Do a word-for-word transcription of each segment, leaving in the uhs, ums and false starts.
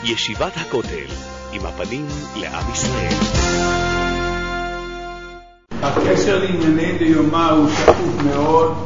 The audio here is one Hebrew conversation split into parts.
ישיבת הכותל, עם הפנים לעם ישראל. הקשר לענייני דיומא הוא שקוף מאוד,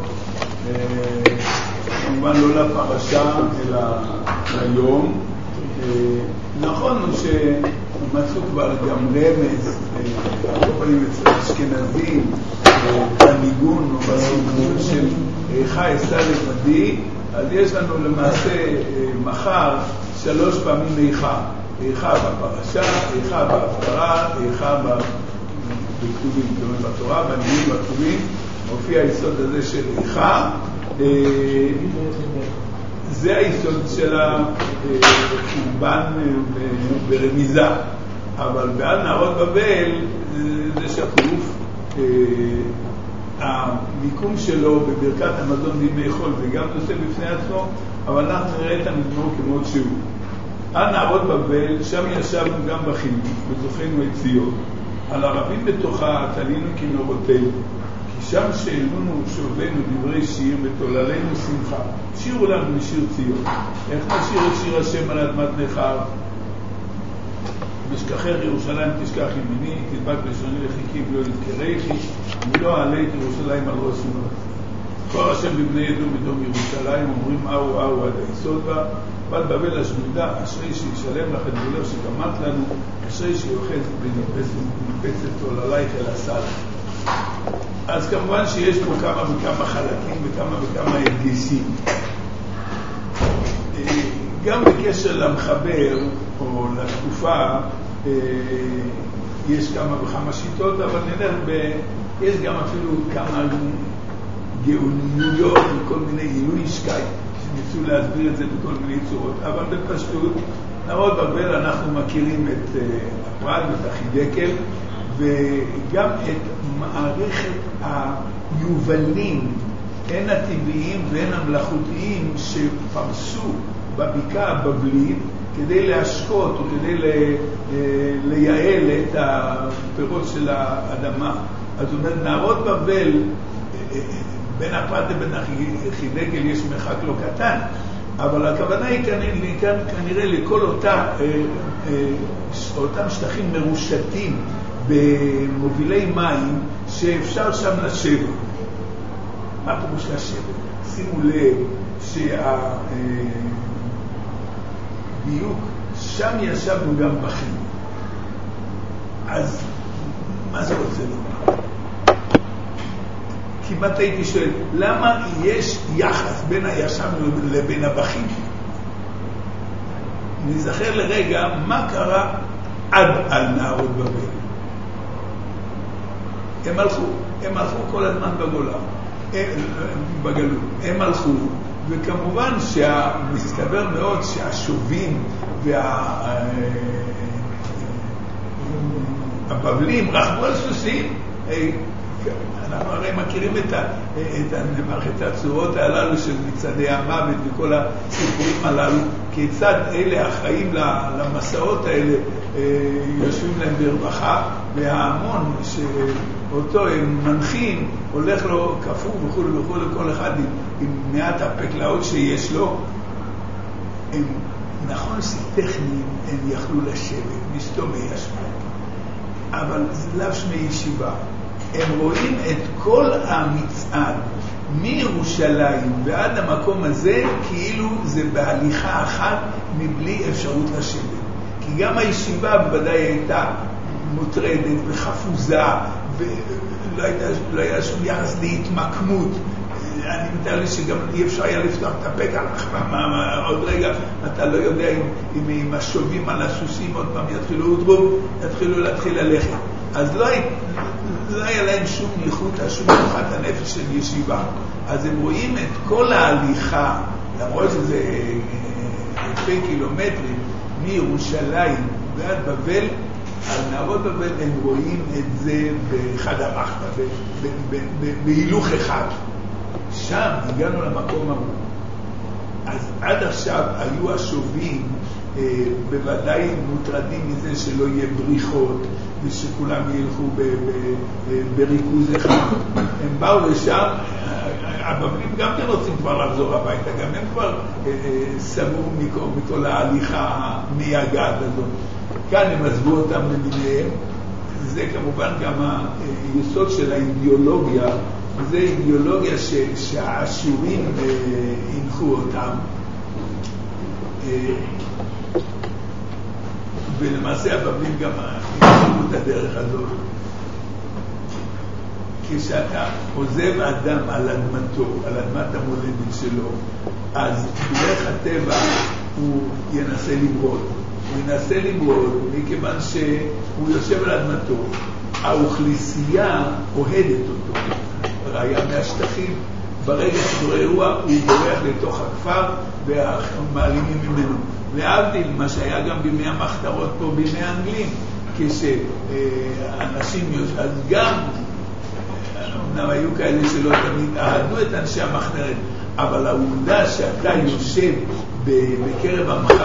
כמובן לא לפרשה אלא ליום. נכון הוא שמצאו כבר גם רמז, הרבה פעמים אצל אשכנזים, בניגון או בסגנון של איכה אשא לבדי, אז יש לנו למעשה מחר שלוש פעמים איכה. איכה בפרשה, איכה בהפטרה, איכה בכתובים, כלומר בתורה, בניגון בכתובים, מופיע היסוד הזה של איכה. זה היסוד של החורבן ברמיזה, אבל בעד נהרות בבל זה שקוף. המיקום שלו בברכת המזון בימי חול זה גם נושא בפני עצמו, אבל אנחנו נראה את המזמור כמות שהוא. על נהרות בבל, שם ישבנו גם בחינוך, בתוכנו את ציון. על הרבים בתוכה תלינו כנורותינו, כי שם שאלונו שובנו דברי שיר ותוללנו שמחה. שירו לנו משיר ציון. איך נשיר את שיר השם על אדמת נכר? בשכחך ירושלים תשכח ימיני, תדבק לשוני לחיכים לא יזכרייכי, אני לא אעלה את ירושלים על ראש שמות. כל השם בבני ידום בדום ירושלים, אומרים אהו אהו עד היסוד בה, בת בבל השמודה, אשרי שישלם לך את גבולך שגמת לנו, אשרי שיוחד ונפצת עוללייך אל הסל. אז כמובן שיש פה כמה וכמה חלקים וכמה וכמה הדגשים. גם בקשר למחבר או לתקופה יש כמה וכמה שיטות, אבל נלך ב... יש גם אפילו כמה גאוניות וכל מיני עילוי שקי שניסו להסביר את זה בכל מיני צורות, אבל בפשטות נהרות בבל אנחנו מכירים את הפרת ואת החידקל וגם את מערכת היובלים, הן הטבעיים והן המלאכותיים שפרסו בבקעה הבבלית כדי להשקות או כדי לייעל את הפירות של האדמה. אז זאת אומרת, נהרות בבל, בין הפרת לבין החידקל יש מרחק לא קטן, אבל הכוונה היא כנראה לכל אותה, אותם שטחים מרושתים במובילי מים שאפשר שם לשבת. מה פירוש לשבת? שימו לב שהדיוק, שם ישבנו גם בחינוך. אז מה זה רוצה לומר? כמעט הייתי שואל, למה יש יחס בין הישבנו לבין הבחים? נזכר לרגע מה קרה עד על נהרות בבל. הם הלכו, הם הלכו כל הזמן בגולה, בגלות, הם הלכו, וכמובן שמסתבר מאוד שהשובים והבבלים רכבו על סוסים. אנחנו הרי מכירים את, את, את הצורות הללו של מצעדי המוות וכל הסיפורים הללו, כיצד אלה החיים למסעות האלה יושבים להם ברווחה, וההמון שאותו הם מנחים הולך לו כפור וכו' וכו', כל אחד עם, עם מעט הפקלאות שיש לו. הם, נכון שטכניים הם יכלו לשבת, מסתום ישבו, אבל זה לאו שמי ישיבה. הם רואים את כל המצעד מירושלים ועד המקום הזה כאילו זה בהליכה אחת מבלי אפשרות לשבת. כי גם הישיבה בוודאי הייתה מוטרדת וחפוזה ולא הייתה, לא היה שום יחס להתמקמות. אני מתאר לי שגם אי אפשר היה לפתוח את הפה ככה, עוד רגע אתה לא יודע אם, אם, אם השובים על הסוסים עוד פעם יתחילו לדרום, יתחילו להתחיל ללכת. אז לא, לא היה להם שום ייחוד, שום מנוחת הנפש של ישיבה. אז הם רואים את כל ההליכה, למרות שזה אלפי קילומטרים מירושלים ועד בבל, על נהרות בבל הם רואים את זה באחד המחנה, בהילוך אחד. שם הגענו למקום ההוא. אז עד עכשיו היו השובים אה, בוודאי מוטרדים מזה שלא יהיה בריחות ושכולם ילכו ב- ב- בריכוז אחד. הם באו לשם, הבבלים גם כן רוצים כבר לחזור הביתה, גם הם כבר סברו מכל, מכל ההליכה המייגעת הזאת. כאן הם עזבו אותם למיניהם, זה כמובן גם היסוד של האידיאולוגיה, זה אידיאולוגיה ש, שהאשורים הנחו אותם, ולמעשה הבבלים גם הנחו את הדרך הזאת. כשאתה עוזב אדם על אדמתו, על אדמת המולדת שלו, אז בדרך הטבע הוא ינסה למרוד. הוא ינסה למרוד מכיוון שהוא יושב על אדמתו. האוכלוסייה אוהדת אותו. ראיה מהשטחים, ברגע שקורה אירוע הוא בורח לתוך הכפר ומעלימים ממנו. להבדיל מה שהיה גם בימי המחתרות פה, בימי האנגלים, כשאנשים יושבים, אז גם אמנם היו כאלה שלא תמיד אהדו את אנשי המחתרת, אבל העובדה שאתה יושב בקרב עמך,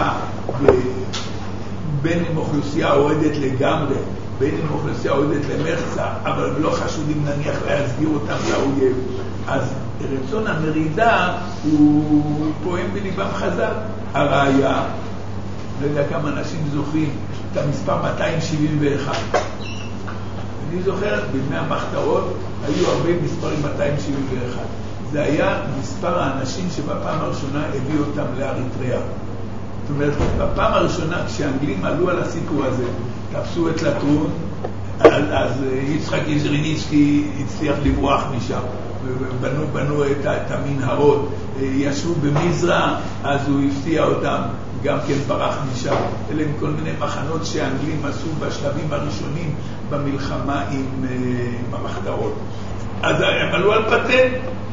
בין עם אוכלוסייה אוהדת לגמרי, בין עם אוכלוסייה אוהדת למחצה, אבל לא חשודים נניח להסגיר אותם לאויב, אז רצון המרידה הוא פועם בליבם חזק. הראיה, לא יודע כמה אנשים זוכרים את המספר מאתיים שבעים ואחת. אני זוכר, בימי המחתרות היו הרבה מספרים מאתיים שבעים ואחת. זה היה מספר האנשים שבפעם הראשונה הביאו אותם לאריתריאה. זאת אומרת, בפעם הראשונה כשהאנגלים עלו על הסיפור הזה, תפסו את לטרון, אז יצחק יזריניצקי הצליח לברוח משם, בנו, בנו את, את המנהרות, ישבו במזרע, אז הוא הפתיע אותם, גם כן ברח משם. אלה הם כל מיני מחנות שהאנגלים עשו בשלבים הראשונים במלחמה עם, עם המחתרות. אז הם עלו על פטנט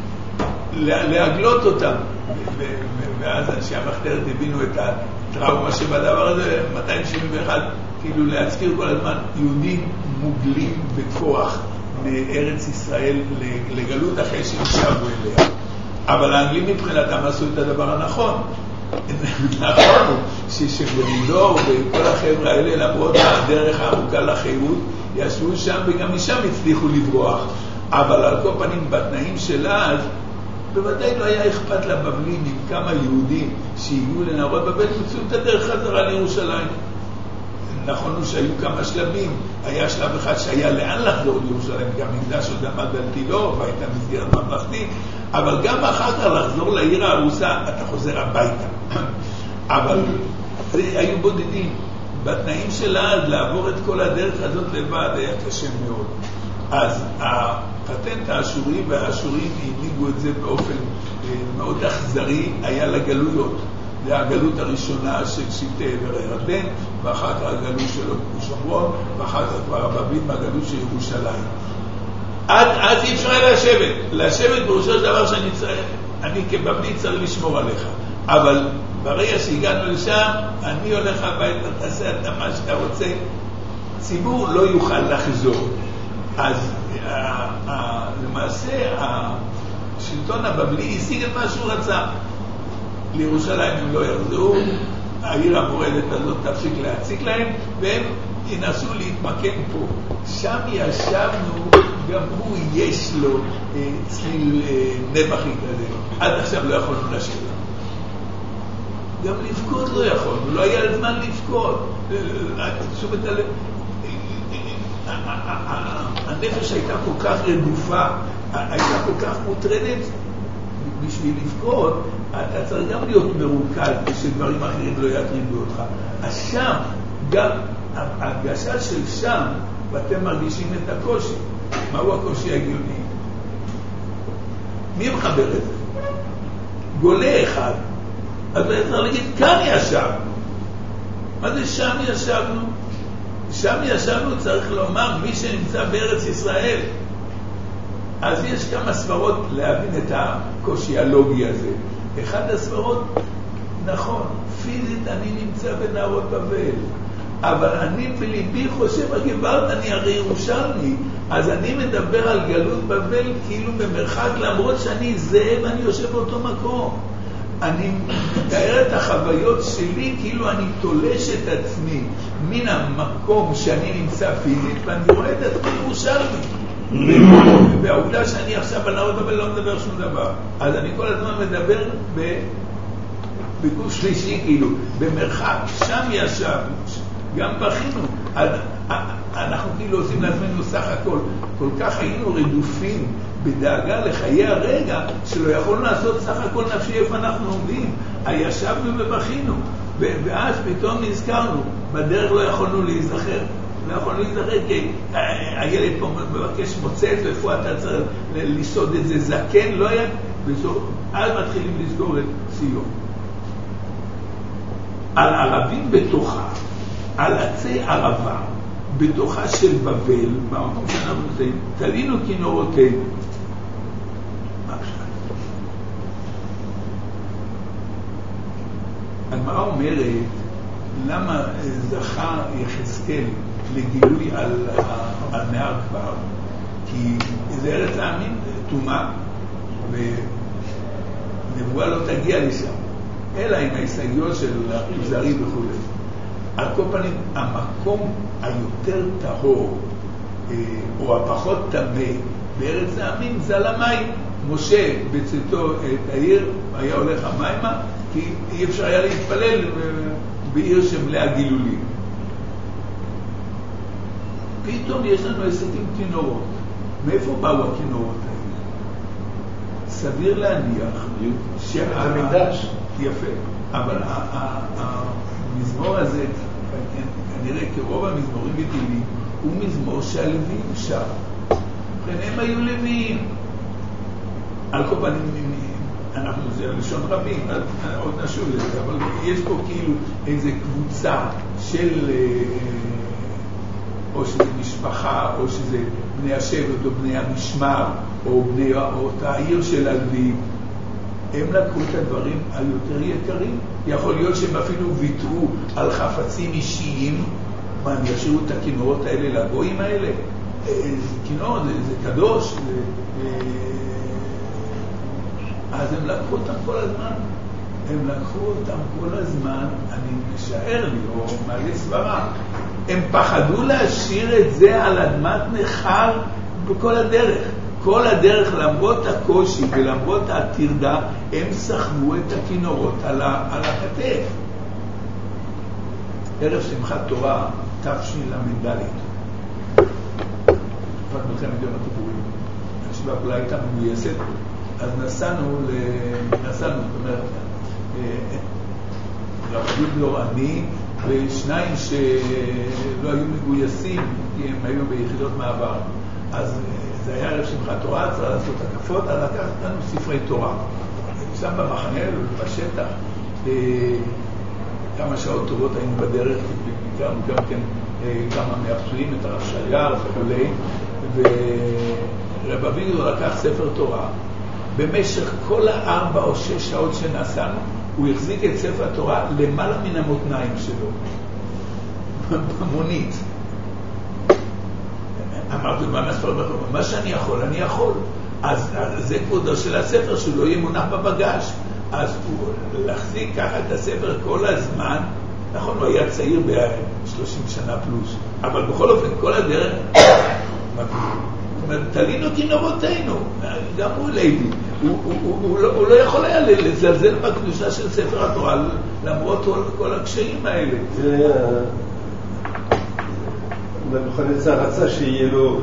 להגלות אותם, ואז אנשי המחתרת הבינו את הטראומה שבדבר הזה. מאתיים שבעים ואחת, כאילו להזכיר כל הזמן, יהודים מוגלים בכוח מארץ ישראל לגלות אחרי שהם שבו אליה. אבל האנגלים מבחינתם עשו את הדבר הנכון. נכון הוא ששמרידור וכל החבר'ה האלה, למרות הדרך הארוכה לחירות, ישבו שם וגם משם הצליחו לברוח. אבל על כל פנים בתנאים של אז, בוודאי לא היה אכפת לבבלים עם כמה יהודים שהגיעו לנהרות בבל מצאו את הדרך חזרה לירושלים. נכון הוא שהיו כמה שלבים, היה שלב אחד שהיה לאן לחזור לירושלים, גם מקדש עוד עמד על תילו והייתה מסגרת ממלכתית, אבל גם אחר כך לחזור לעיר הארוסה אתה חוזר הביתה. אבל היו בודדים. בתנאים של אז לעבור את כל הדרך הזאת לבד היה קשה מאוד. אז הפטנט האשורי והאשורים הנהיגו את זה באופן מאוד אכזרי, היה לגלויות. זה הגלות הראשונה של שבטי עבר הירדן, ואחר כך הגלות של שומרון, ואחר כך כבר הבבלים הגלות של ירושלים. עד, עד אי אפשר לשבת. לשבת בראשו של דבר שאני צריך, אני כבבלי צריך לשמור עליך. אבל ברגע שהגענו לשם, אני הולך הביתה, תעשה את מה שאתה רוצה. ציבור לא יוכל לחזור. אז למעשה השלטון הבבלי השיג את מה שהוא רצה. לירושלים הם לא יחזרו, העיר המורדת הזאת תפסיק להציק להם, והם ינסו להתמקם פה. שם ישבנו, גם הוא יש לו צליל נבחי כזה. עד עכשיו לא יכולנו לשבת. גם לבכות לא יכולנו, לא היה זמן לבכות. שוב את הלב. הנפש הייתה כל כך רדופה, הייתה כל כך מוטרדת, בשביל לבכות, אתה צריך גם להיות מרוכז שדברים אחרים לא יטרידו אותך. אז שם, גם ההרגשה של שם, ואתם מרגישים את הקושי. מהו הקושי הגיוני? מי מחבר את זה? גולה אחד. אז אתה צריך להגיד, כאן ישב. מה זה שם ישבנו? שם ישבנו צריך לומר מי שנמצא בארץ ישראל. אז יש כמה סברות להבין את הקושי הלוגי הזה. אחד הסברות, נכון, פיזית אני נמצא בנהרות בבל, אבל אני בליבי חושב, הגברת, אני הרי ירושלמי, אז אני מדבר על גלות בבל כאילו במרחק, למרות שאני זאב, אני יושב באותו מקום. אני מתאר את החוויות שלי כאילו אני תולש את עצמי מן המקום שאני נמצא פיזית, ואני רואה את עצמי ירושלמי. והעובדה שאני עכשיו על האוטו ולא מדבר שום דבר, אז אני כל הזמן מדבר בגוף שלישי, כאילו, במרחק, שם ישב, גם בכינו. אנחנו כאילו עושים לעצמנו סך הכל, כל כך היינו רדופים בדאגה לחיי הרגע, שלא יכולנו לעשות סך הכל נפשי איפה אנחנו עומדים. ישבנו ובכינו, ואז פתאום נזכרנו, בדרך לא יכולנו להיזכר. לא יכולנו להיזכר כי הילד פה מבקש מוצאת, ואיפה אתה צריך לסעוד את זה זקן, לא היה, אז מתחילים לזכור את ציון. על ערבים בתוכה, על עצי ערבה, בתוכה של בבל, במקום שאנחנו נמצאים, תלינו כינורותינו. הגמרא אומרת, למה זכה יחזקאל לגילוי על, על נהר כבר? כי זה ארץ העמים תומה, ונבואה לא תגיע לשם, אלא עם ההסתייגויות של זרי וכו'. על כל פנים, המקום היותר טהור, או הפחות טמא בארץ העמים, זה על המים. משה בצאתו את העיר היה הולך המימה, כי אי אפשר היה להתפלל בעיר שמלאה גילולים. פתאום יש לנו עסקים כינורות. מאיפה באו הכינורות האלה? סביר להניח שהמקדש. יפה, אבל המזמור הזה, כנראה כרוב המזמורים בתהילים, הוא מזמור שהלוויים שר. הם היו לוויים. על כל פנים, אנחנו זה לשון רבים, עוד נשוב לזה, אבל יש פה כאילו איזו קבוצה של, או שזה משפחה, או שזה בני השבט, או בני המשמר, או בני אותה העיר של הלוויים. הם לקחו את הדברים היותר יקרים. יכול להיות שהם אפילו ויתרו על חפצים אישיים, מה, הם ישאירו את הכינורות האלה לגויים האלה? כינור, זה, זה קדוש, זה, אז הם לקחו אותם כל הזמן. הם לקחו אותם כל הזמן, אני משער לי, או מעלה סברה, הם פחדו להשאיר את זה על אדמת נחל בכל הדרך. כל הדרך, למרות הקושי ולמרות התרדה, הם סחבו את הכינורות על, ה, על הכתף. ערב שמחת תורה, תשל"ד. תקופת מלחמת יום הכיפורים. השבעה כולה הייתה מגויסת, אז נסענו, נסענו, זאת אומרת, רבי דור אני ושניים שלא היו מגויסים, כי הם היו ביחידות מעבר. אז זה היה ערב שמחת תורה, צריך לעשות הקפות, אז לקחת לנו ספרי תורה. שם במחנה, בשטח, כמה שעות טובות היינו בדרך, ביקרנו גם כן כמה מהפצועים, את הרב שרייר וכולי, ורב אביגדור לקח ספר תורה. במשך כל הארבע או שש שעות שנסענו, הוא החזיק את ספר התורה למעלה מן המותניים שלו, במונית. אמרתי, מה שאני יכול, אני יכול. אז זה כבודו של הספר, שהוא לא יהיה מונח בבגש. אז הוא להחזיק ככה את הספר כל הזמן, נכון, הוא היה צעיר ב-שלושים שנה פלוס, אבל בכל אופן, כל הדרך, זאת אומרת, תלינו כינורותינו, גם הוא ליידי, הוא, הוא, הוא, הוא, לא, הוא לא יכול היה לזלזל בקדושה של ספר התורה, למרות כל הקשיים האלה. זה... נבוכדנצר רצה שיהיה לו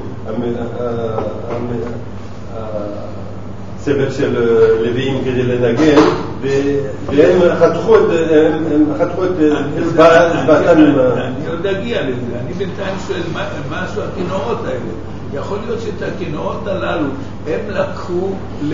צוות של לוויים כדי לנגן, והם חתכו את בעתם. אני עוד אגיע לזה, אני בינתיים שואל משהו הכינורות האלה. יכול להיות שאת הכינורות הללו הם לקחו,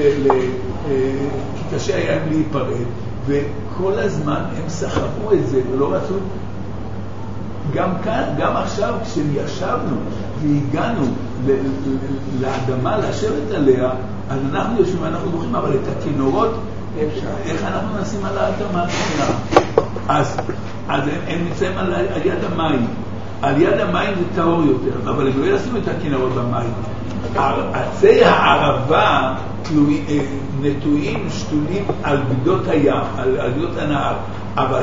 כי קשה היה הם להיפרד, וכל הזמן הם סחבו את זה ולא רצו. גם כאן, גם עכשיו, כשישבנו והגענו לאדמה, לשבת עליה, אז אנחנו יושבים ואנחנו בוכים, אבל את הכינורות, איך אנחנו נשים על האדמה? אז, אז הם, הם נמצאים על, על יד המים. על יד המים זה טהור יותר, אבל הם לא ישימו את הכינורות במים. עצי הערבה נטועים, שתולים על גדות הים, על, על גדות הנהר, אבל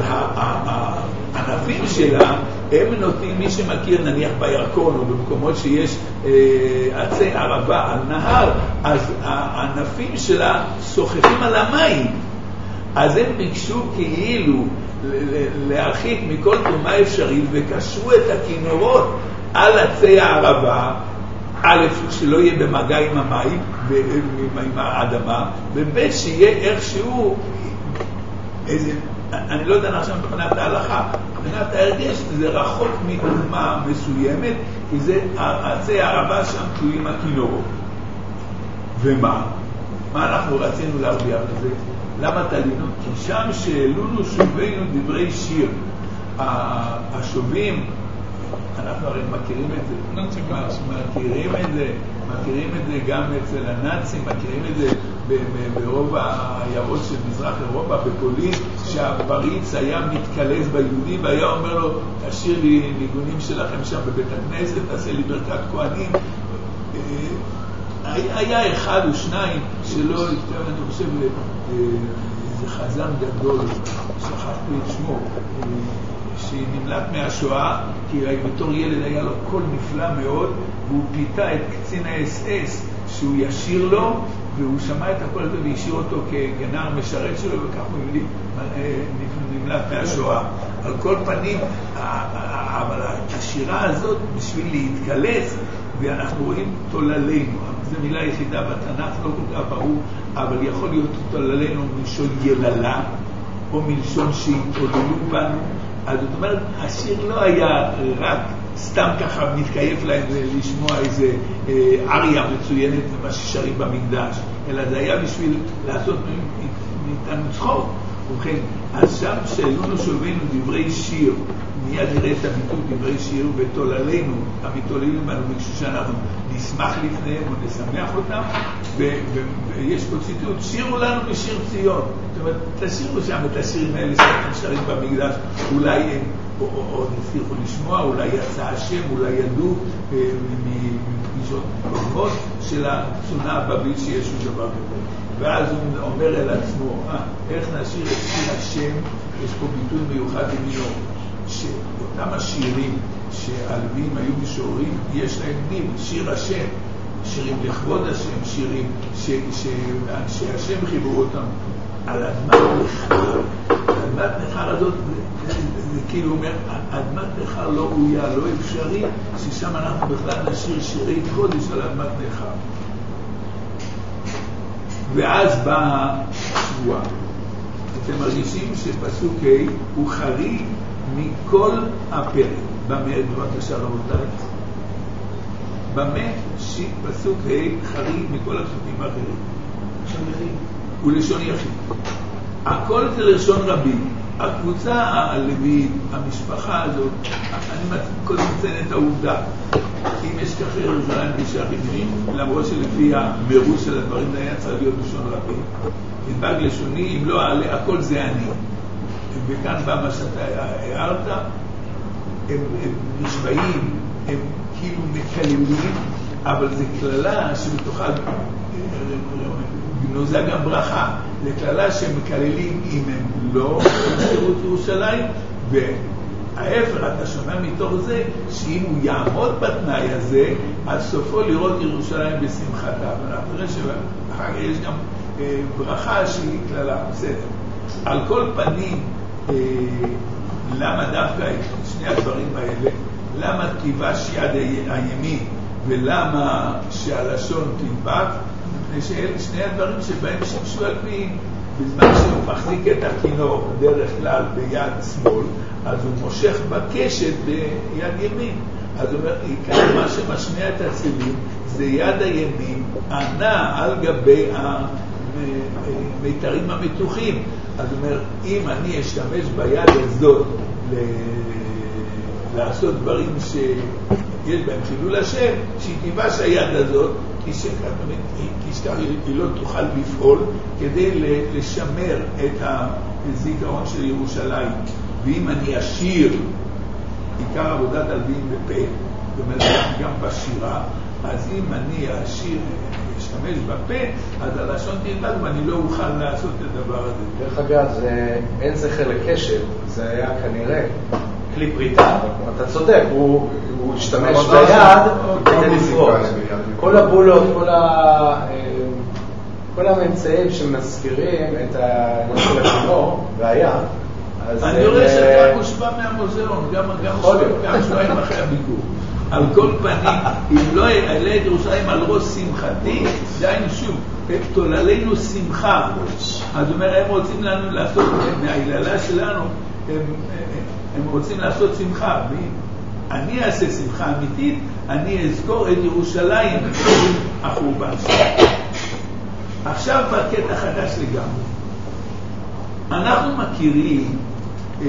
הענפים שלה הם נוטים, מי שמכיר נניח בירקון או במקומות שיש עצי ערבה על נהר, אז הענפים שלה שוחחים על המים. אז הם ביקשו כאילו להרחיק מכל תרומה אפשרית וקשרו את הכינורות על עצי הערבה, א', שלא יהיה במגע עם המים ועם האדמה, וב' שיהיה איכשהו איזה, אני לא יודע עכשיו מבחינת ההלכה, מבחינת ההרגש זה רחוק מתרומה מסוימת, כי זה עצי הערבה שם תלויים הכינורות. ומה? מה אנחנו רצינו להרוויח לזה? למה תלינו? כי שם שאלונו שובינו דברי שיר. השובים, אנחנו הרי מכירים את זה, מכירים את זה, מכירים את זה גם אצל הנאצים, מכירים את זה ברוב העיירות של מזרח אירופה, בפולין, שהפריץ היה מתקלס ביהודי והיה אומר לו, תשאיר לי ניגונים שלכם שם בבית הכנסת, תעשה לי ברכת כהנים. היה אחד או שניים שלא, אני חושב, איזה חזן גדול, שכחתי את שמו, שנמלט מהשואה, כי בתור ילד היה לו קול נפלא מאוד, והוא פיתה את קצין ה-אס אס שהוא ישיר לו, והוא שמע את הקול הזה והשאיר אותו כגנר משרת שלו, וכך הוא נמלט מהשואה. על כל פנים, אבל השירה הזאת בשביל להתקלס, ואנחנו רואים תוללינו, זו מילה יחידה בתנ"ך, לא כל כך ברור, אבל יכול להיות תוללינו מלשון יללה, או מלשון שהתעוללו בנו. אז זאת אומרת, השיר לא היה רק סתם ככה מתקייף להם לשמוע איזה אריה מצוינת ומה ששרים במקדש, אלא זה היה בשביל לעשות מאיתנו צחוק. ובכן, אז שם שאלונו שובינו דברי שיר, מיד נראה את הביטוי דברי שיר, ותוללינו, המתעוללים בנו ביקשו שאנחנו נשמח לפניהם או נשמח אותם, ויש פה ציטוט, שירו לנו משיר ציון. זאת אומרת, תשירו שם את השירים האלה שאתם שרים במקדש, אולי הם עוד הצליחו לשמוע, אולי יצא השם, אולי ידעו מפגישות קודמות של התזונה הבבלית שיש הוא דבר כזה. ואז הוא אומר אל עצמו, אה, איך נשיר את שיר השם? יש פה ביטוי מיוחד במינו, שאותם השירים שהלווים היו משוררים, יש להם דין, שיר השם, שירים לכבוד השם, שירים שאנשי השם חיברו אותם על אדמת נחר. אדמת נחר הזאת, זה, זה, זה כאילו אומר, אדמת נחר לא ראויה, לא אפשרי, ששם אנחנו בכלל נשיר שירי קודש על אדמת נחר. ואז באה שבועה. אתם מרגישים שפסוק ה' הוא חריג מכל הפרק. במה, בבקשה רבותיי? במה פסוק ה' חריג מכל הפסוקים האחרים? לשון יחיד. הוא לשון יחיד. הכל זה לשון רבים. הקבוצה הלווית, המשפחה הזאת, אני קודם מציין את העובדה. אם יש ככה ירושלים בשערים, למרות שלפי המרוץ של הדברים זה היה צריך להיות לשון רבים. נדבק לשוני, אם לא עלה, הכל זה אני. וכאן בא מה שאתה הערת, הם, הם נשבעים, הם כאילו מקללים, אבל זה כללה שבתוכה גנוזה גם ברכה. זה כללה שהם מקללים אם הם לא בשירות ירושלים, וההפך, אתה שומע מתוך זה שאם הוא יעמוד בתנאי הזה, אז סופו לראות ירושלים בשמחתה. ואנחנו נראה שאחר כך יש גם אה, ברכה שהיא כללה, בסדר. על כל פנים, אה, למה דווקא את שני הדברים האלה? למה תיבש יד הימין ולמה שהלשון תדבק? מפני שאלה שני הדברים שבהם שימשו על פי, בזמן שהוא מחזיק את הכינור דרך כלל ביד שמאל, אז הוא מושך בקשת ביד ימין. אז הוא אומר, עיקר מה שמשמיע את הצלילים זה יד הימין ענה על גבי המיתרים המתוחים. אז הוא אומר, אם אני אשתמש ביד הזאת לעשות דברים שיש בהם חילול השם, שהיא תיבש היד הזאת, כי שכך היא לא תוכל לפעול כדי לשמר את הזיכרון של ירושלים. ואם אני אשיר עיקר עבודת הלווים בפה, זאת אומרת גם בשירה, אז אם אני אשיר אשתמש בפה, אז הלשון תלמד ואני לא אוכל לעשות את הדבר הזה. דרך אגב, זה, אין זכר לקשב, זה היה כנראה כלי פריטה, אתה צודק, הוא השתמש ביד כדי לפרוט. כל הבולות, כל הממצאים שמזכירים את הנושא של הכינור והים, אני רואה שאתה מושפע מהמוזיאון, גם שבועיים אחרי הביקור. על כל פנים, אם לא אעלה את ירושלים על ראש שמחתי, דיינו שוב, את תוללינו שמחה. אז הוא אומר, הם רוצים לנו לעשות, מההיללה שלנו, הם, הם רוצים לעשות שמחה. אני אעשה שמחה אמיתית, אני אזכור את ירושלים עם החורבן שלה. עכשיו בקטע חדש לגמרי. אנחנו מכירים אה,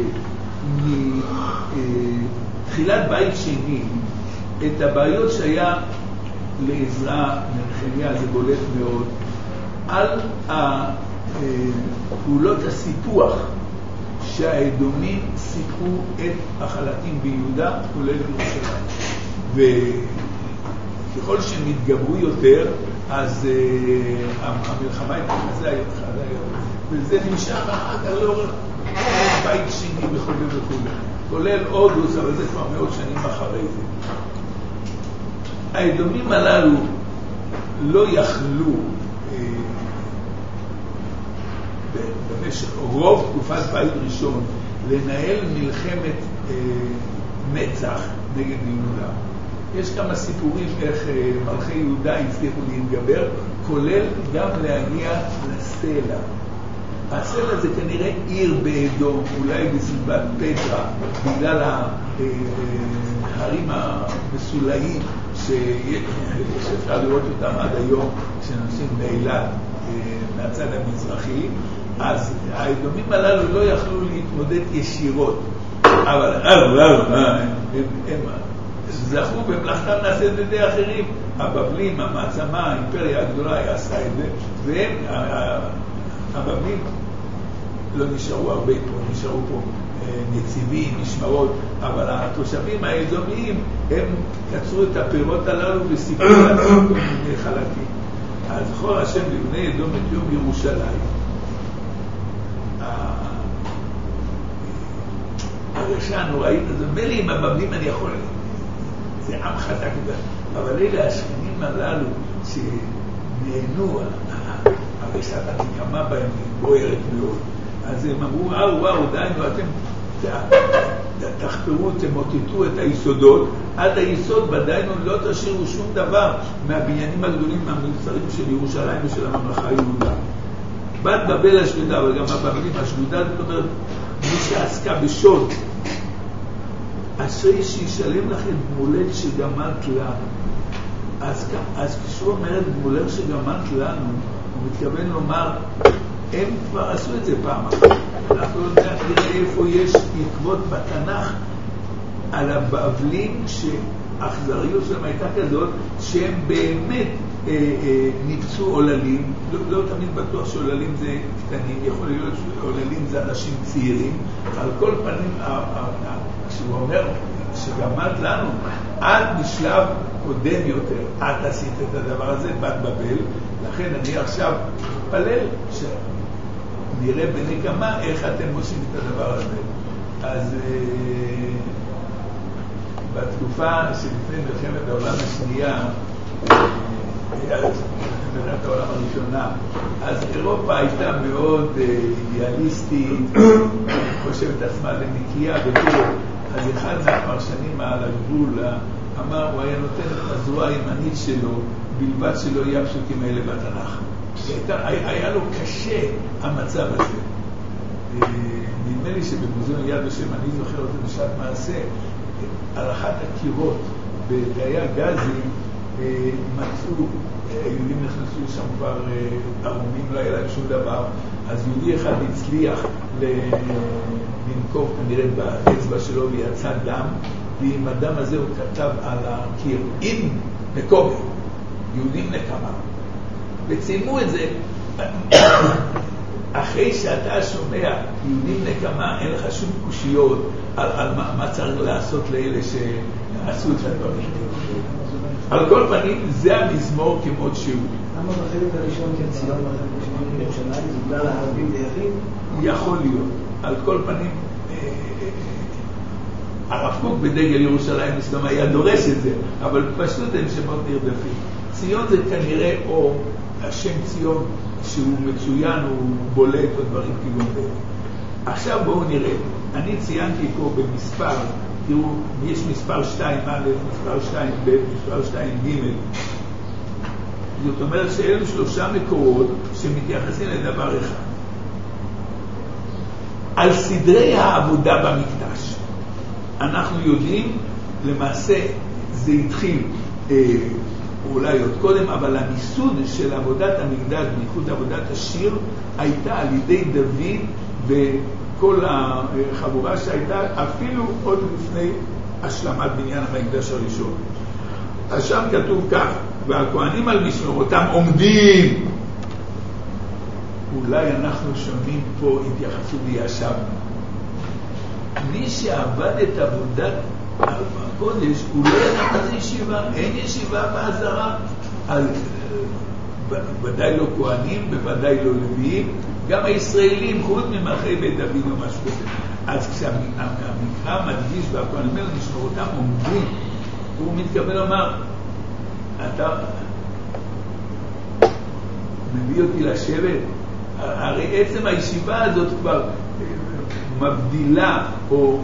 מתחילת בית שני את הבעיות שהיה לעזרא ונחמיה, זה בולט מאוד, על פעולות הסיפוח שהאדומים סיפחו את החלקים ביהודה כולל ירושלים, וככל שהם התגברו יותר אז המלחמה הייתה חזה היום וזה נמשך אחר כך לאורך בית שני וכו' וכו', כולל הודוס, אבל זה כבר מאות שנים אחרי זה. האדומים הללו לא יכלו אה, במשך רוב תקופת בית ראשון לנהל מלחמת אה, מצח נגד יהודה. יש כמה סיפורים איך אה, מלכי יהודה הצליחו להתגבר, כולל גם להגיע לסלע. הסלע זה כנראה עיר באדום, אולי בסביבת פטרה, בגלל ההרים המסולאים שאפשר לראות אותם עד היום כשנוסעים באילת מהצד המזרחי. אז האדומים הללו לא יכלו להתמודד ישירות, אבל הם זכו במלאכתם נעשית בידי אחרים. הבבלים, המעצמה, האימפריה הגדולה עשה את זה, והם הבבלים לא נשארו הרבה פה, נשארו פה נציבים, משמרות, אבל התושבים האדומיים הם קצרו את הפירות הללו וסיפרו לעצמם כל מיני חלקים. אז זכור השם לבני אדום את יום ירושלים. הרשע הנוראית הזאת, מלי עם הבבלים אני יכול, זה עם חזק, אבל אלה השכנים הללו שנהנו, הרשעת הנקמה בהם בוערת מאוד. אז הם אמרו, וואו, וואו, דיינו, אתם תחפרו, תמוטטו את היסודות, עד היסוד בדיינו לא תשאירו שום דבר מהבניינים הגדולים מהמבצרים של ירושלים ושל הממלכה היהודה. בת בבל השגודה, אבל גם הבבלים השגודה, זאת אומרת, מי שעסקה בשוד, אשרי שישלם לכם גמולת שגמלת לנו. אז, אז כשהוא אומר את גמולת שגמלת לנו, הוא מתכוון לומר, הם כבר עשו את זה פעם אחת. אנחנו לא יודעים איפה יש עקבות בתנ"ך על הבבלים שהאכזריות שלהם הייתה כזאת שהם באמת אה, אה, ניפצו עוללים. לא, לא תמיד בטוח שעוללים זה קטנים, יכול להיות שעוללים זה אנשים צעירים. על כל פנים, כשהוא אומר שגמלת לנו, עד בשלב קודם יותר, את עשית את הדבר הזה, בת בבל, לכן אני עכשיו מתפלל שנראה בנקמה איך אתם עושים את הדבר הזה. אז בתקופה שלפני מלחמת העולם השנייה, מלחמת העולם הראשונה, אז אירופה הייתה מאוד אידיאליסטית, חושבת עצמה לנקייה וכו'. אז אחד מהפרשנים על הגבול אמר, הוא היה נותן את הזרוע הימנית שלו, בלבד שלא יהיה הפסוקים האלה בתנ"ך. היה לו קשה המצב הזה. נדמה לי שבמוזיאון יד ושם, אני זוכר את זה בשעת מעשה, על אחת הקירות בתאי הגזים מצאו, יהודים נכנסו שם כבר ערומים, לא היה להם שום דבר, אז יהודי אחד הצליח לנקוף כנראה באצבע שלו ויצא דם, ועם הדם הזה הוא כתב על הקיר, עם מקום, יהודים נקמה. וציימו את זה, אחרי שאתה שומע יהודים נקמה, אין לך שום קושיות על, על מה, מה צריך לעשות לאלה שעשו את הדברים. על כל פנים, זה המזמור כמות שהוא. למה בחלק הראשון כציון בחלק הראשון בירושלים? זה בגלל הערבים ויחיד? יכול להיות. על כל פנים, הרב קוק בדגל ירושלים מסתם היה דורש את זה, אבל פשוט הם שמות נרדפים. ציון זה כנראה, או השם ציון שהוא מצוין, הוא בולט או דברים כגון זה. עכשיו בואו נראה, אני ציינתי פה במספר, תראו, יש מספר שתיים א', מספר שתיים ב', מספר שתיים ג'. זאת אומרת שאלו שלושה מקורות שמתייחסים לדבר אחד. על סדרי העבודה במקדש. אנחנו יודעים, למעשה זה התחיל אה, אולי עוד קודם, אבל המיסוד של עבודת המקדש, בייחוד עבודת השיר, הייתה על ידי דוד וכל החבורה שהייתה אפילו עוד לפני השלמת בניין המקדש הראשון. אז שם כתוב כך, והכהנים על משמרותם עומדים. אולי אנחנו שומעים פה התייחסות לישבנו. מי שעבד את עבודת הקודש, הוא לא ידע מה זה ישיבה, אין ישיבה בעזרה. אז ודאי לא כהנים, בוודאי לא לוויים, גם הישראלים, חוץ ממלכי בית דוד או משהו כזה. אז כשהמקרא מדגיש והכהנים על משמרותם עומדים, הוא מתכוון לומר, אתה מביא אותי לשבת, הרי עצם הישיבה הזאת כבר מבדילה או,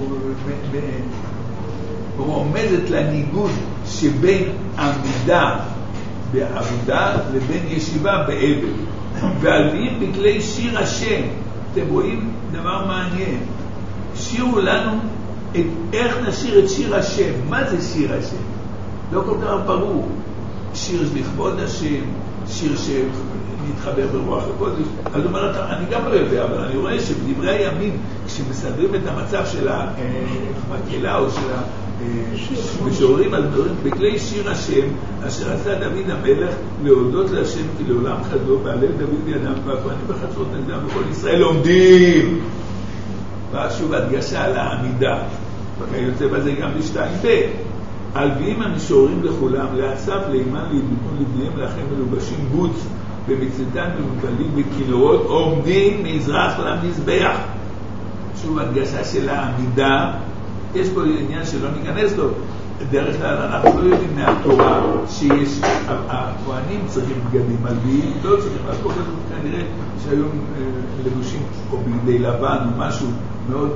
או עומדת לניגוד שבין עמידה בעבודה לבין ישיבה בעבל. והלוויים בכלי שיר השם, אתם רואים דבר מעניין, שירו לנו את, איך נשיר את שיר השם. מה זה שיר השם? לא כל כך ברור. שיר לכבוד השם, שיר שמתחבר ברוח הקודש. אז הוא אומר, אני גם לא יודע, אבל אני רואה שבדברי הימים, כשמסדרים את המצב של המקהלה או של המשוררים, אז מדברים בכלי שיר השם, אשר עשה דוד המלך להודות להשם כי לעולם חדו, והלל דוד בידם, והכהנים בחצרות נגדם וכל ישראל עומדים. ואז שוב הדגשה על העמידה, וכיוצא בזה גם בשתיים ב'. הלוויים המשוררים לכולם, לאסף, לאימן, לידותון, לבניהם, לכם מלובשים בוץ, במצלתן ומקבלים בכינורות, עומדים מזרח למזבח. שוב הדגשה של העמידה, יש פה עניין שלא ניכנס לו, דרך כלל אנחנו לא יודעים מהתורה שיש, הכהנים צריכים בגדים, הלוויים לא צריכים, אז כל כך כנראה שהיום לבושים או בגדי לבן או משהו מאוד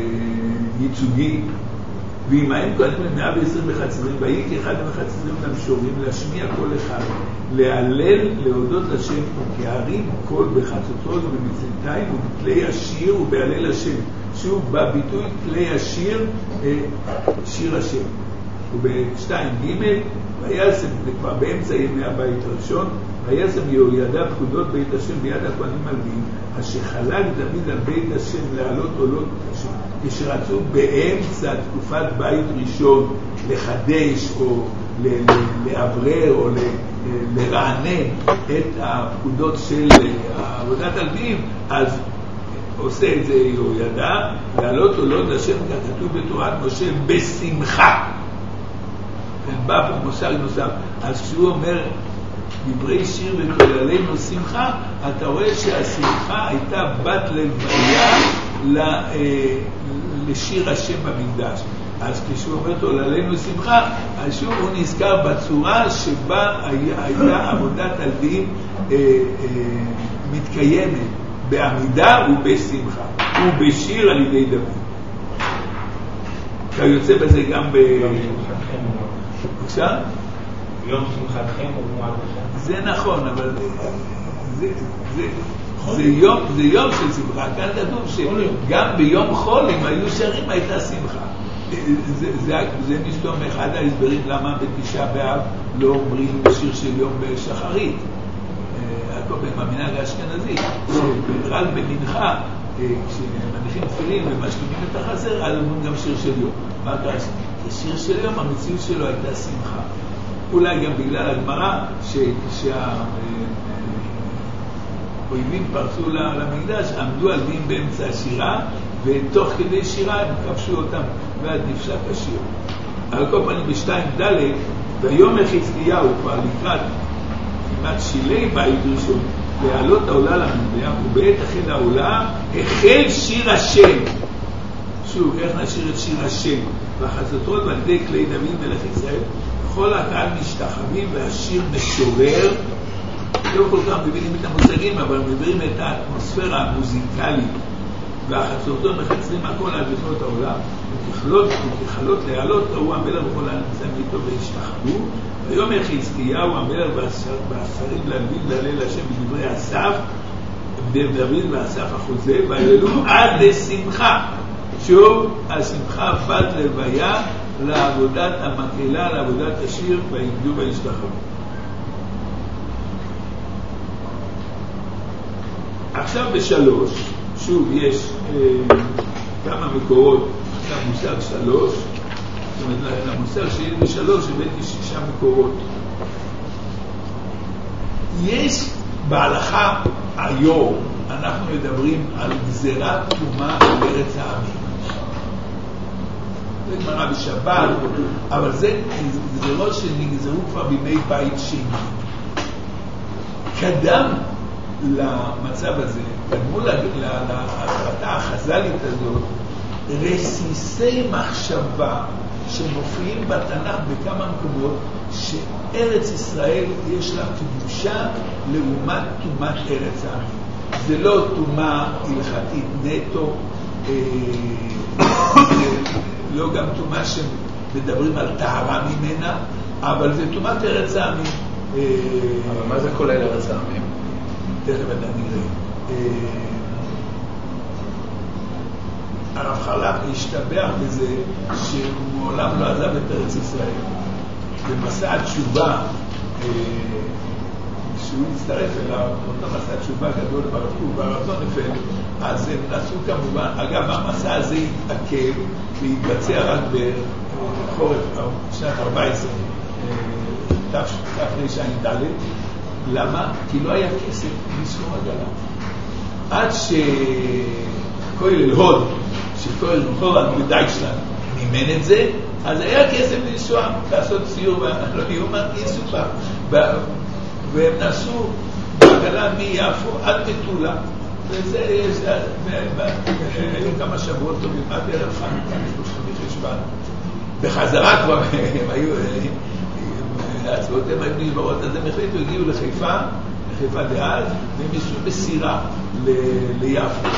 ייצוגי, ואם הם כהנים ל-מאה ועשרים בחצרים, ויהי כאחד המחצרים למשוררים, להשמיע כל אחד, להלל, להודות לשם, כהרים קול בחצוצות ובמצלתיים ובכלי השיר ובהלל השם. שוב, בביטוי כלי השיר, שיר השם. ובשתיים ג' וישם, זה כבר באמצע ימי הבית הראשון, וישם יהוידע פקודות בית השם ביד הכהנים הלוויים, אשר חלק דוד על בית השם להעלות עולות השם, כשרצו באמצע תקופת בית ראשון לחדש או לעברר או לרענן את הפקודות של עבודת הלוויים, אז עושה את זה יהוידע, להעלות עולות השם ככתוב בתורת משה בשמחה. בא פה מושג נוסף. אז כשהוא אומר דברי שיר וכוללנו שמחה, אתה רואה שהשמחה הייתה בת ללוויה לשיר השם במקדש. אז כשהוא אומר תוללנו שמחה, אז שוב הוא נזכר בצורה שבה הייתה עבודת הלוויים מתקיימת בעמידה ובשמחה ובשיר על ידי דוד. אתה יוצא בזה גם ב... בבקשה? יום שמחתכם או מועד לכם? זה נכון, אבל זה, זה, זה, יום, זה יום של שמחה. כאן כתוב שגם ביום חול אם היו שרים הייתה שמחה. זה, זה, זה מסתום אחד ההסברים למה בתשעה באב לא אומרים שיר של יום בשחרית. במנהג האשכנזי, שבדרל במנחה, כשמניחים תפילין ומשלימים את החסר, אז אומרים גם שיר של יום. מה קרה? כשיר של יום, המציאות שלו הייתה שמחה. אולי גם בגלל הגמרא, כשהאויבים פרצו למקדש, עמדו הלוויים באמצע השירה, ותוך כדי שירה הם כבשו אותם, ועד נפסק השיר. על כל פנים בשתיים ד' ויום חזקיהו כבר לקראת כמעט שילי בית ראשון, להעלות העולה למזבח, ובעת החל העולה החל שיר השם. שוב, איך נשיר את שיר השם? והחצוצרות ועל ידי כלי דוד מלך ישראל, כל הקהל משתחווים והשיר משורר, לא כל כך מבינים את המושגים, אבל מבינים את האטמוספירה המוזיקלית, והחצוצרות מחצרים הכל על בכלות העולם, וככלות וככלות להעלות, ראו המלך וכל הנמצאים איתו והשתחוו, ויום חזקיהו המלך והשרים להלביד להלל השם בדברי אסף, דוד ואסף החוזה, והללו עד לשמחה. שוב, השמחה בת לוויה לעבודת המקהלה, לעבודת השיר, והעמדו והשתחוו. עכשיו בשלוש, שוב יש אה, כמה מקורות למושג שלוש, זאת אומרת למושג שיש בשלוש הבאתי שישה מקורות. יש בהלכה היום, אנחנו מדברים על גזירת תרומה בארץ העמים. זה גמרא בשבת, אבל זה גזירות שנגזרו כבר בימי בית שני. קדם למצב הזה, קדמו להחלטה החז"לית הזאת, רסיסי מחשבה שמופיעים בתנ"ך בכמה מקומות, שארץ ישראל יש לה קדושה לעומת תומת ארץ העמים. זה לא תומה הלכתית נטו, זה לא גם תומה שמדברים על טהרה ממנה, אבל זה תומת ארץ העמים. אבל מה זה כולל ארץ העמים? תכף אתה נראה. הרב חרל"פ השתבח בזה שהוא מעולם לא עזב את ארץ ישראל. במסע התשובה, שהוא הצטרף אליו, אותו מסע התשובה גדול ברב קוק, ברב זוננפלד, אז הם נסעו כמובן, אגב, המסע הזה התעכב והתבצע רק בחורף, שנת ארבע עשרה, תרע"ד. למה? כי לא היה כסף לנסוע עגלה. עד שכולל הוד, שכולל הוד בדייטשלנד מימן את זה, אז היה כסף לנסוע, לעשות סיור, ולא יאומן, ייסעו בה. והם נסעו בעגלה מיפו עד מטולה. וזה יש, היו כמה שבועות טובים, עד ערב חנוכה, שלושה חשוון. בחזרה כבר הם היו, ההצבעות הם היו נשברות, אז הם החליטו, הגיעו לחיפה, לחיפה דאז, והם ישבו בסירה ליפו.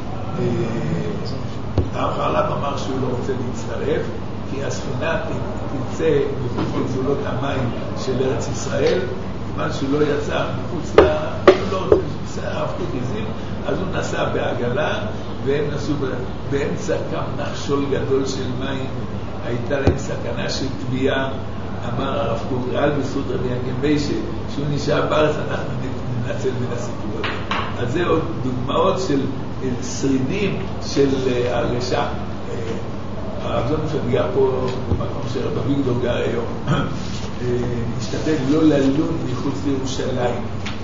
הרב חרל"פ אמר שהוא לא רוצה להצטרף, כי הספינה תצא מחוץ לגבולות המים של ארץ ישראל, כיוון שהוא לא יצא מחוץ ל... לא, הרב קוק הזים, אז הוא נסע בעגלה, והם נסעו באמצע קם נחשול גדול של מים, הייתה להם סכנה של טביעה. אמר הרב קוק, רעל בסוטרא דיגן שהוא נשאר בארץ, אנחנו ננצל מן הסיפור הזה. אז זה עוד דוגמאות של שרידים של הרגשה. הרב זוננפלד גר פה במקום שרב אביגדור גר היום. השתדל לא ללון מחוץ לירושלים.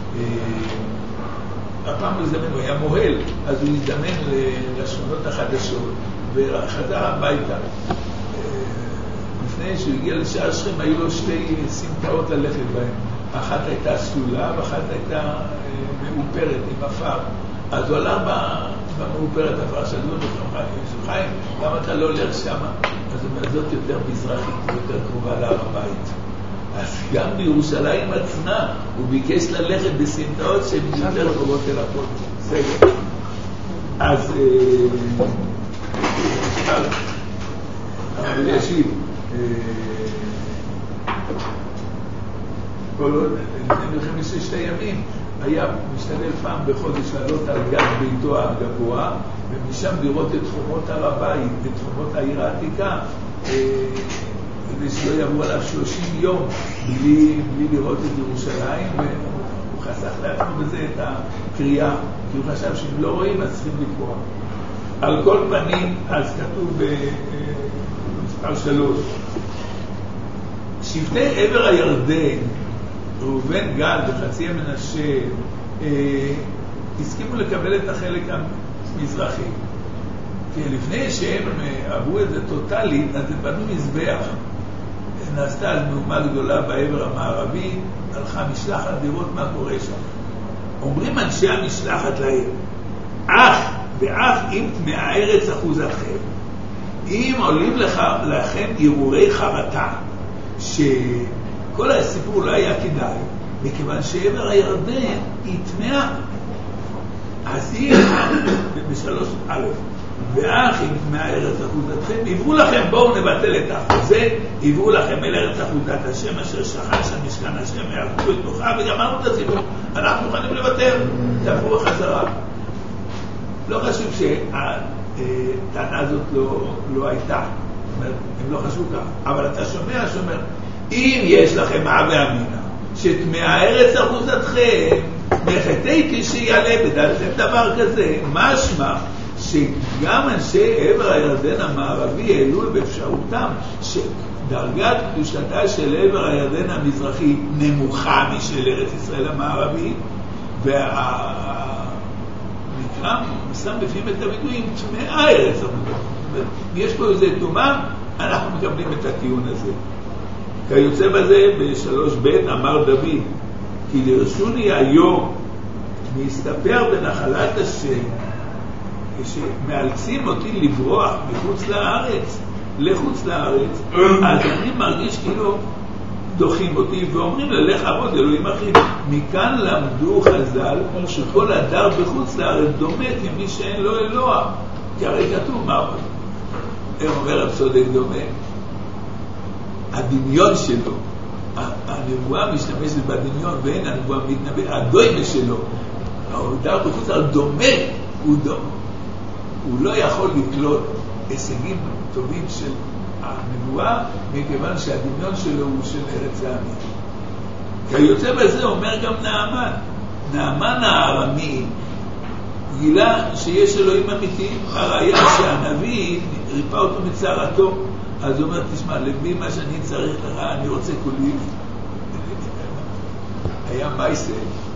הפעם הוא הזדמן, הוא היה מוהל, אז הוא הזדמן לשכונות החדשות וחזר הביתה. לפני שהוא הגיע לשער שכם היו לו שתי סמטאות ללכת בהן. אחת הייתה סלולה ואחת הייתה מאופרת עם אפר. אז הוא הלך במאופרת אפר, שאלו אותו, חיים, למה אתה לא הולך שם? אז הוא אומר, זאת יותר מזרחית, יותר קרובה להר הבית. אז גם בירושלים עצמה הוא ביקש ללכת בסמטאות שהן יותר קרובות אל הפועל. בסדר. אז אבל ישיב, כל עוד, לפני מלחמת ששת הימים, היה משתדל פעם בחודש לעלות על גג ביתו הגבוה, ומשם לראות את חומות הר הבית, את חומות העיר העתיקה, כדי שלא יעברו עליו שלושים יום בלי, בלי לראות את ירושלים, והוא חסך לעצמו בזה את הקריאה, כי הוא חשב שאם לא רואים, אז צריכים לקרוא. על כל פנים, אז כתוב במספר שלוש, שבטי עבר הירדן, ראובן, גד וחצי מנשה, אה, הסכימו לקבל את החלק המזרחי. כי לפני שהם עברו את זה טוטלית, אז הם בנו מזבח. נעשתה על מהומה גדולה בעבר המערבי, הלכה משלחת לראות מה קורה שם. אומרים אנשי המשלחת להם, אך ואף אם תמאה ארץ אחוזתכם, אם עולים לך, לכם הרהורי חרטה, שכל הסיפור לא היה כדאי, מכיוון שעבר הירדן היא טמאה, אז היא בשלוש א', ואך אם טמאה ארץ אחוזתכם, עברו לכם, בואו נבטל את החוזה, עברו לכם אל ארץ אחוזת השם, אשר שכן שם משכן השם, יעברו את תוכה, וגמרנו את הסיפור. אנחנו מוכנים לוותר, תעברו בחזרה. לא חשוב שהטענה הזאת לא, לא הייתה, הם לא חשבו כך, אבל אתה שומע, שומע, אם יש לכם אב ואמינה, שטמאה ארץ אחוזתכם, מחטאתי שיעלה בדלתכם דבר כזה, משמע שגם אנשי עבר הירדן המערבי העלו באפשרותם שדרגת קדושתה של עבר הירדן המזרחי נמוכה משל ארץ ישראל המערבי, והמקרא שם בפנים את הביטויים טמאה ארץ אחוזתכם. יש פה איזה תומה, אנחנו מקבלים את הטיעון הזה. כיוצא בזה בשלוש ב' אמר דוד, כי דרשוני היום להסתפר בנחלת השם, כשמאלצים אותי לברוח מחוץ לארץ, לחוץ לארץ, אז אני מרגיש כאילו דוחים אותי ואומרים ללך עבוד אלוהים אחרים. מכאן למדו חז"ל שכל הדר בחוץ לארץ דומה כמי שאין לו אלוה, כי הרי כתוב מה אומר הצודק דומה, הדמיון שלו, הנבואה משתמשת בדמיון ואין הנבואה מתנבא, הדומה שלו, הדר בחוץ לארץ דומה, הוא דומה, הוא לא יכול לקלוט הישגים טובים של הנבואה, מכיוון שהדמיון שלו הוא של ארץ העמים. כיוצא בזה אומר גם נעמן, נעמן הארמי גילה שיש אלוהים אמיתי, הראיה שהנביא ריפא אותו מצערתו, אז הוא אומר, תשמע, לפי מה שאני צריך לך, אני רוצה כולי. היה מייסל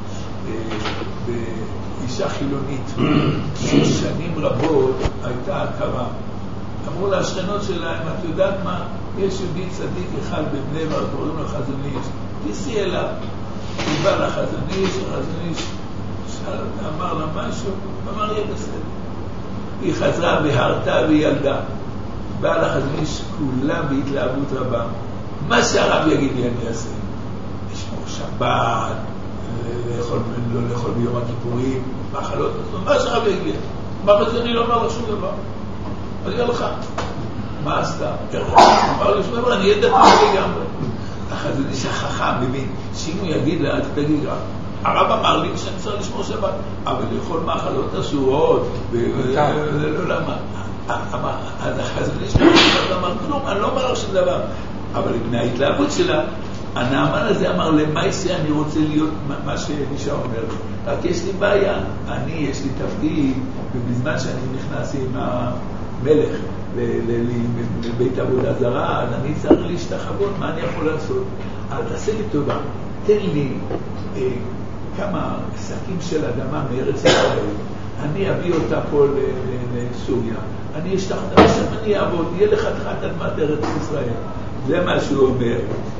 באישה חילונית ששנים רבות הייתה הכרה, אמרו לה השכנות שלהם, את יודעת מה, יש יהודי צדיק אחד בבני ברק, קוראים לו חזון איש, תיסי אליו, הוא בא לחזון איש, החזון איש שאל, אמר לה משהו, אמר יהיה בסדר. היא חזרה והרתה וילדה, באה לחזון איש כולה בהתלהבות רבה, מה שהרב יגיד לי אני אעשה, לשמור שבת, לאכול, לא לאכול ביום הכיפורים, מאכלות, מה שהרב יגיד לי, מה חזון אני לא אמר לו שום דבר, אני אומר לך, מה עשתה? אמר לי שום דבר, אני אהיה דתי לגמרי. החזון איש החכם מבין שאם הוא יגיד לה, תגיד לה, הרב אמר לי שאני צריך לשמור שבת, אבל לאכול מאכלות אסורות, ולא למה. אז החזון איש אמר, כלום, אני לא אומר שום דבר. אבל לפני ההתלהבות שלה, הנאמן הזה אמר, למעשה אני רוצה להיות מה שאישה אומר לו. רק יש לי בעיה, אני, יש לי תפקיד, ובזמן שאני נכנס עם המלך לבית עבודה זרה, אז אני צריך להשתחוות, מה אני יכול לעשות? אז תעשה לי טובה, תן לי אה, כמה שקים של אדמה מארץ ישראל, אני אביא אותה פה לסוריה, אני אשתחת, עכשיו אני אעבוד, יהיה לך תחת אדמת ארץ ישראל. זה מה שהוא אומר.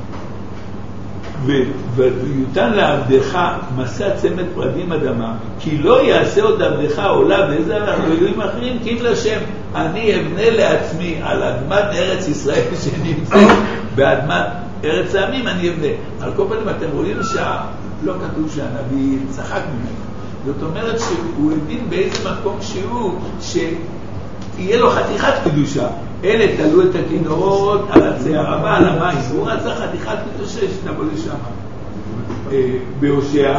ויותן לעבדך מסע צמד פרדים אדמה, כי לא יעשה עוד עבדך עולה ואיזה אלוהים אחרים, כי אם לשם אני אבנה לעצמי על אדמת ארץ ישראל שנמצאת באדמת ארץ העמים, אני אבנה. על כל פנים אתם רואים שלא כתוב שהנביא צחק ממנו, זאת אומרת שהוא הבין באיזה מקום שהוא שיהיה לו חתיכת קדושה. אלה תלו את הכינורות על עצי הרבה, על המים, הוא רצה חתיכת קדושה שתבוא לשם. בהושע,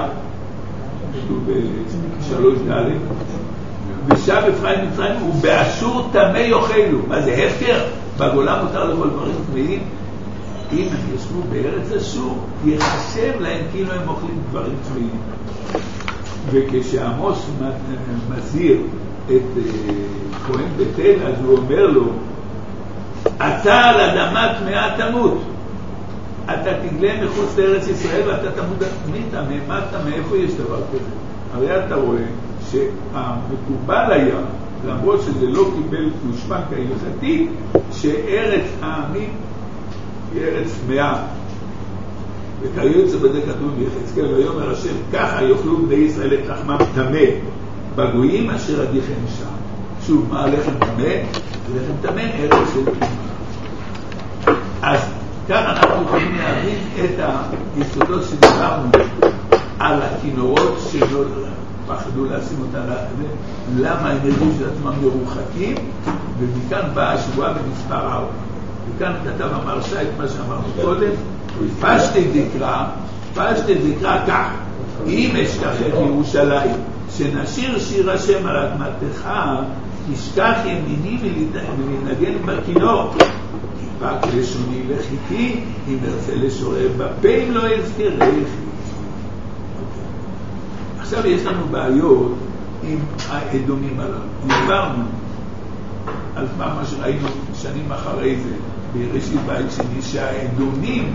בשלוש ד' ושב אפרים מצרים ובאשור טמא יאכלו. מה זה הפקר? בגולה מותר לכל דברים טמאים. אם הם ישבו בארץ אשור, יחשב להם כאילו הם אוכלים דברים טמאים. וכשעמוס מזהיר את כהן בית אל, אז הוא אומר לו, אתה על אדמה טמאה תמות, אתה תגלה מחוץ לארץ ישראל ואתה תמות. מי טמא? מה טמא? איפה יש דבר כזה? הרי אתה רואה שהמקובל היה, למרות שזה לא קיבל גושפנקה הלכתית, שארץ העמים היא ארץ טמאה. וכיוצא בזה כתוב ביחזקאל, ויאמר השם, ככה יאכלו בני ישראל את לחמם טמא בגויים אשר עדיכם שם. שוב, מה הלחם טמא? לחם טמא, ארץ של תרומה. אז כאן אנחנו יכולים להבין את היסודות שדיברנו על הכינורות שלא פחדו לשים אותה לזה, למה הם הרגישו את עצמם מרוחקים, ומכאן באה השבועה במספר ארבע. וכאן כתב המרשה את מה שאמרנו קודם, פשטי דקרא, פשטי דקרא כך, אם אשכח את ירושלים, שנשיר שיר השם על אדמתך, תשכח ימיני ולנגן בכינור. כיפק לשוני לחיתי, אם ארצה לשורר בפה, אם לא אזכר לכי. עכשיו יש לנו בעיות עם האדומים הללו. דיברנו על מה שראינו שנים אחרי זה, בראשית בית שני, שהאדומים,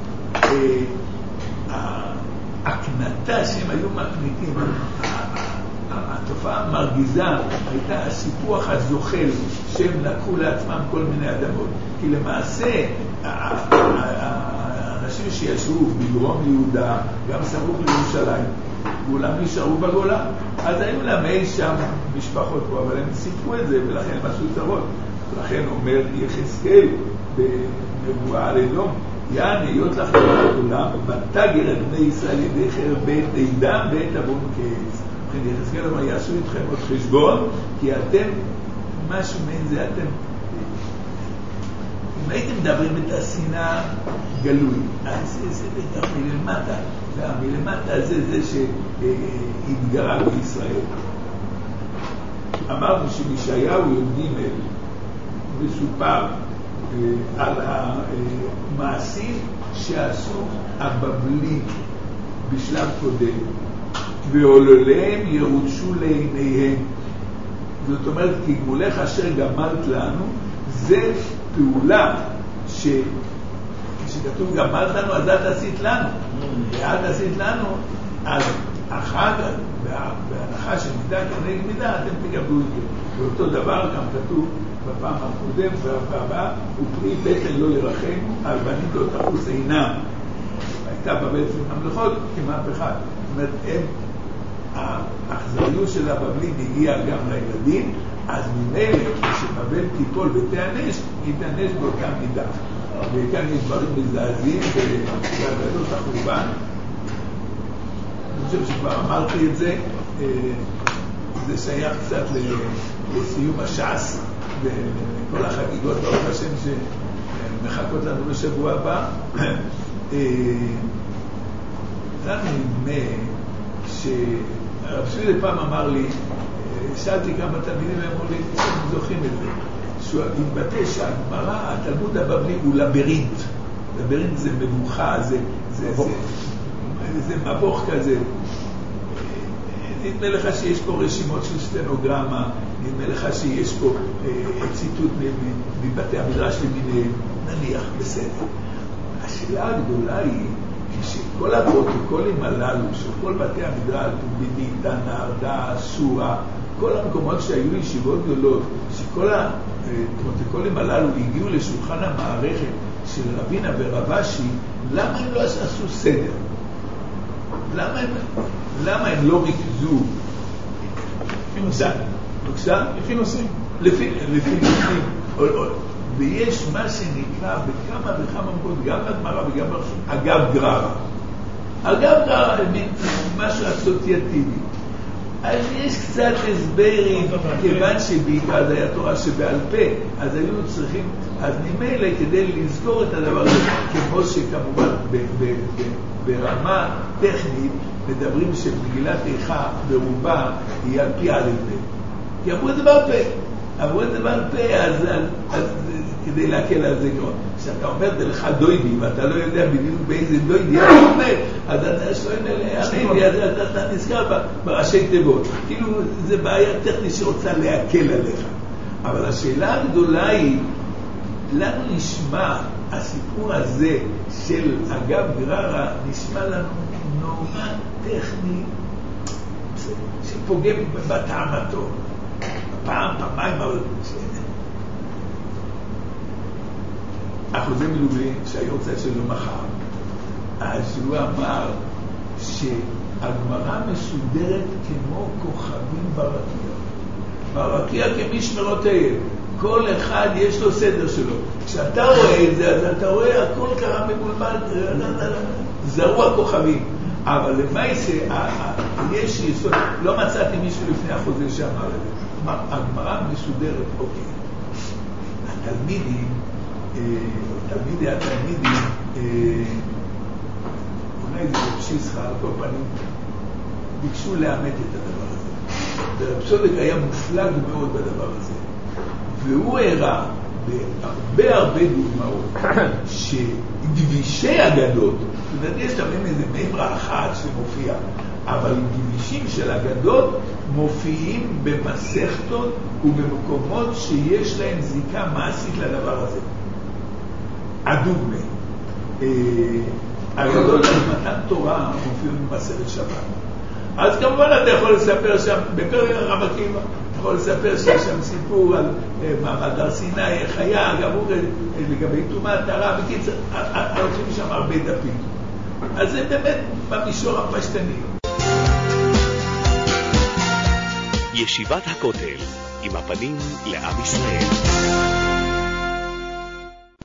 ההקנתה שהם היו מקניתים, התופעה המרגיזה הייתה הסיפוח הזוחל שהם לקחו לעצמם כל מיני אדמות. כי למעשה האנשים שישבו בדרום יהודה, גם סמוך לירושלים, כולם נשארו בגולה. אז היו להם אי שם משפחות פה, אבל הם סיפרו את זה ולכן הם עשו צרות. לכן אומר יחזקאל בנבואה על אדום, יען היות לך לעולם, ותגר את בני ישראל ידי חרב בית דם בית אבון כעץ. לכן יחזקאל אומר, יעשו איתכם עוד חשבון, כי אתם, משהו מעין זה אתם, אם הייתם מדברים את השנאה גלוי, אז זה זה בטח מלמטה, מלמטה זה זה שהתגרה בישראל. אמרנו שבישעיהו י"ג מסופר על המעשים שעשו הבבלים בשלב קודם, ועולליהם ירושו לעיניהם. זאת אומרת, כי גמולך אשר גמלת לנו, זה פעולה ש... כשכתוב גמלת לנו, אז את עשית לנו. ואת עשית לנו, אז אחר כך, בהנחה של מידה כנגד מידה, אתם תקבלו את זה. ואותו דבר גם כתוב בפעם הקודם, והבאה, ופרי בטן לא ירחמו, על בנים לא תחוס עינם. הייתה בבל הממלכות כמהפכה. זאת אומרת, הם, האכזריות של הבבלים הגיעה גם לילדים, אז ממילא כשבבל תיפול ותענש, היא תענש באותה מידה. וכאן יש דברים מזעזעים והגדות החורבן. אני חושב שכבר אמרתי את זה, זה שייך קצת לסיום הש"ס וכל החגיגות ברוך השם שמחכות לנו בשבוע הבא. לנו נדמה שהרב שבילי פעם אמר לי, שאלתי כמה תלמידים והם אמרו לי, הם זוכים את זה, שהוא התבטא שהגמרא, התלמוד הבבלי הוא לברינט. לברינט זה מבוכה, זה, זה, זה, זה מבוך כזה. נדמה לך שיש פה רשימות של סטנוגרמה, נדמה לך שיש פה אה, ציטוט מבתי המדרש למיניהם, נניח, בסדר. השאלה הגדולה היא, שכל הפרוטוקולים הללו, של כל בתי המדרש, תלמידי, תנא, דע, סורה, כל המקומות שהיו ישיבות גדולות, שכל הפרוטוקולים הללו הגיעו לשולחן המערכת של רבינה ורבשי, למה הם לא עשו סדר? למה הם, למה הם לא ריכזו? לפי נושאים. בבקשה? לפי נושאים. לפי, לפי נושאים. ויש מה שנקרא בכמה וכמה מקומות, גם בגמרא וגם ברשות, אגב גררה. אגב גררה, משהו אסוציאטיבי. אז יש קצת הסברים, כיוון שבעיקר זה היה תורה שבעל פה, אז היו צריכים, אז ממילא כדי לזכור את הדבר הזה, כמו שכמובן ב- ב- ב- ברמה טכנית, מדברים שמגילת איכה ברובה היא על פי א' ב'. כי אמרו את זה בעל פה. אמרו את זה בעל פה, אז, אז, אז כדי להקל על זה כבר. כשאתה אומר זה לך דוידי, ואתה לא יודע בדיוק באיזה דוידי אתה אומר, אז אתה שואל עליי, אז אתה נזכר בראשי תיבות. כאילו, זה בעיה טכנית שרוצה להקל עליך. אבל השאלה הגדולה היא, לנו נשמע הסיפור הזה של אגב גררה, נשמע לנו נורא טכני, שפוגם בטעם הטוב. פעם, פעמיים, אבל אחוזי מלובלין שהיורצה שלו מחר, אז הוא אמר שהגמרא מסודרת כמו כוכבים ברקיע. ברקיע כמשמרותיהם. כל אחד יש לו סדר שלו. כשאתה רואה את זה, אז אתה רואה הכל קרה מבולבל, זרוע כוכבים. אבל למעשה, יש יסוד, לא מצאתי מישהו לפני החוזה שאמר את זה. הגמרא מסודרת, אוקיי. התלמידים, תלמידי התלמידים, אולי זה פשיסחה, על כל פנים, ביקשו לאמת את הדבר הזה. ורב צודק היה מופלג מאוד בדבר הזה. והוא הראה בהרבה הרבה דוגמאות שדבישי אגדות, זאת אומרת, יש תמיד איזה מימרה אחת שמופיע, אבל דבישים של אגדות מופיעים במסכתות ובמקומות שיש להם זיקה מעשית לדבר הזה. הדוגמה, אגדות על מתן תורה מופיעים במסכת שבת. אז כמובן אתה יכול לספר שם, בפרק רב עקיבא, אתה יכול לספר שיש שם סיפור על מעמד הר סיני, איך היה, גם הוא לגבי טומאת טהרה, בקיצר, הולכים שם הרבה דפים. אז זה באמת במישור הפשטני. ישיבת הכותל, עם הפנים לעם ישראל.